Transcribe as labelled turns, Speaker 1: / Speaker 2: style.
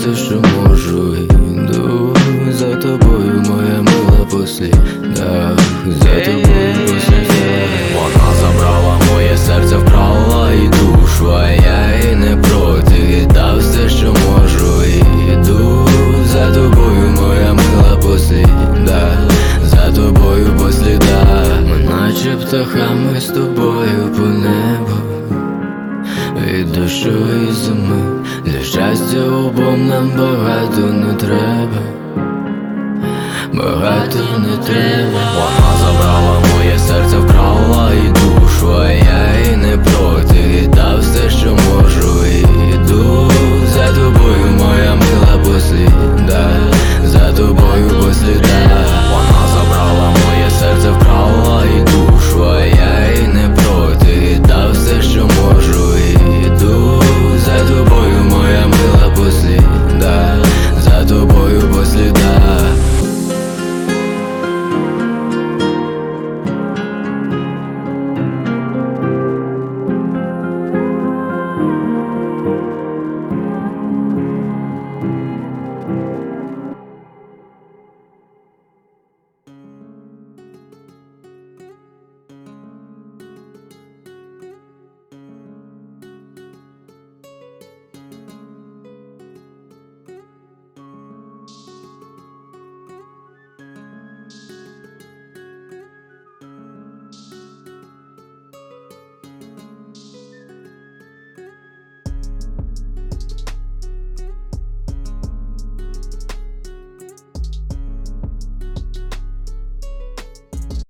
Speaker 1: все, що можу, йду за тобою, моя мила, по слідах, за тобою по слідах. Вона забрала моє серце, вкрала і душу, а я і не проти, дав все, що можу, йду за тобою, моя мила, по слідах, за тобою по слідах. Ми наче птахами з тобою по небу, від дощу і зими. Для щастя обом нам багато не треба, багато не треба. Вона забрала моє серце, вкрала і душу, а я і не проти, дав все, що можу, йду за тобою,